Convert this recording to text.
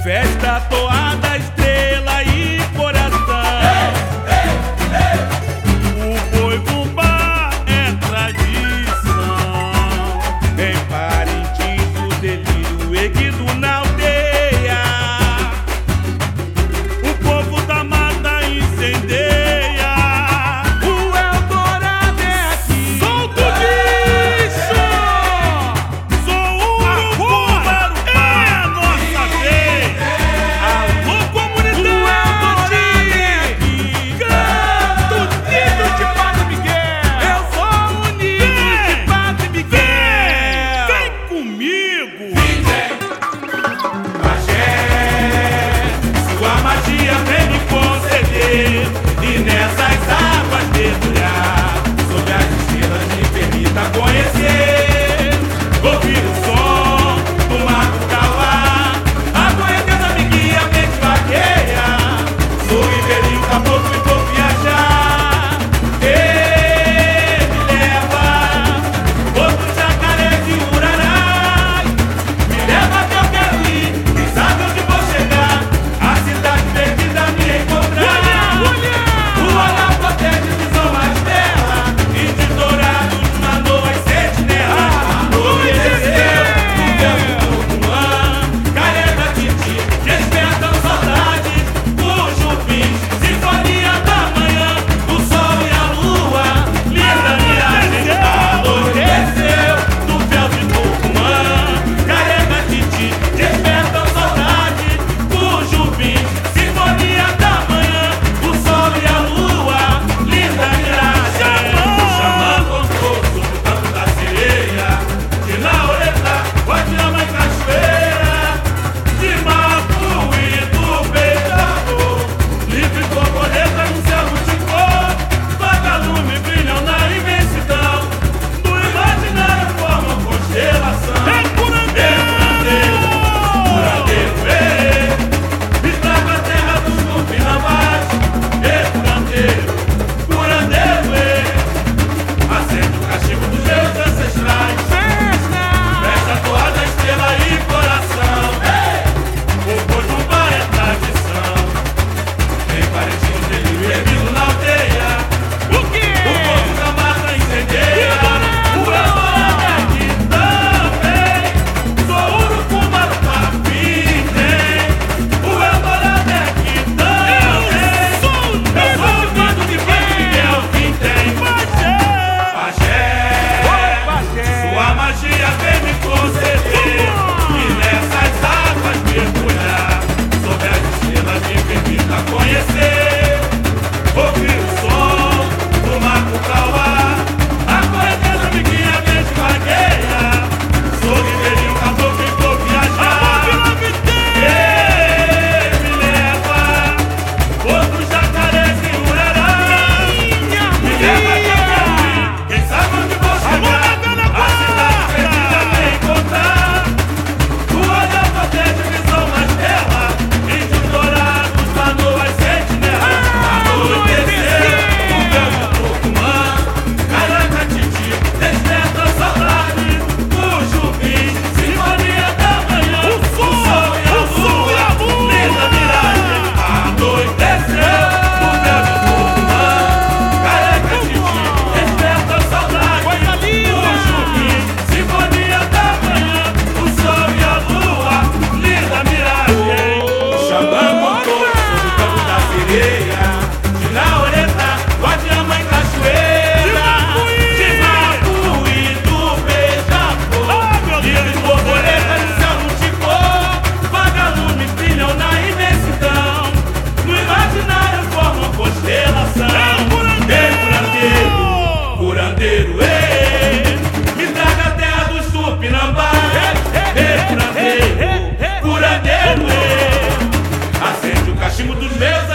Festa, toada, estrela e coração. O boi bumbá é tradição. Em Parintins o delírio erguido na aldeia. O povo da mata incendeia. O Eldorado é aqui. Solta o bicho! Sou o urubu, é a nossa vez. Alô, comunidade! Canto unido de Padre Miguel. Eu sou unido de Padre Miguel. Vem comigo. Pajé, sua magia vem me conceder e nessas águas mergulhar. Sob as estrelas me permita conhecer, ouvir o som do mar do Cauá. A correnteza me guia, mente vagueia. Sou ribeirinho, caboclo e vou viajar. Me leva, outro jacaré de Urarás. Me leva que eu quero ir, quem sabe onde vou chegar. A cidade perdida me encontrar. O olhar protege, visão mais bela. E de dourados mandou as sentinelas. Anoiteceu, no véu de Tucumã. Carega Titi, despertam saudades. Cujo fim, sinfonia da manhã. O sol e a lua, linda miragem. Anoiteceu, no véu de Tucumã. Carega Titi, despertam saudades. Cujo fim, sinfonia da manhã. O sol e a lua, linda miragem. O xamã contou sobre o canto da sereia. De Laureta, Guadirama e Cachoeira. De Mapuí do Beija-Flor. Livre borboleta no céu multicor. Vagalume brilham na imensidão. Do imaginário formam constelação. É curandeiro, me traga a terra dos Tupinambás. Curandeiro, acende o cachimbo dos meus ancestrais. Festa, toada, estrela e coração. O boi bumbá é tradição. Em Parintins delírio erguido na aldeia. O povo da mata incendeia. O Eldorado é aqui também. Sou urubu, marupá, tem. O Eldorado é aqui também. Eu sou o bando de Padre Miguel, quem tem. Pajé, sua magia vem me conceder e nessas águas mergulhar. Sob as estrelas me permita conhecer, ouvir o som do mar do Cauá. A correnteza me guia, mente vagueia. Sou ribeirinho, caboclo e vou viajar. Me leva, outro jacaré de Urarás. Me leva que eu quero ir, quem sabe onde vou chegar. A cidade perdida me encontrar. O olhar protege, visão mais bela. E de dourados manou as sentinelas. Anoiteceu, o véu de Tucumã. Caranga Titi, desperta a saudade. Cujo fim, sinfonia da manhã. O sol e a lua, linda miragem. Anoiteceu, o véu de Tucumã. Caranga Titi, desperta a saudade. Cujo fim, sinfonia da manhã. O sol e a lua, linda miragem. O xamã contou sobre o canto da sereia. De Laureta, Guadirama e Cachoeira. De Mapuí do Beija-Flor. Livre borboleta no céu multicor. Vagalumes brilham na imensidão. No imaginário formam constelação. Curandeiro, me traga a terra dos Tupinambás. Curandeiro, acende o cachimbo dos meus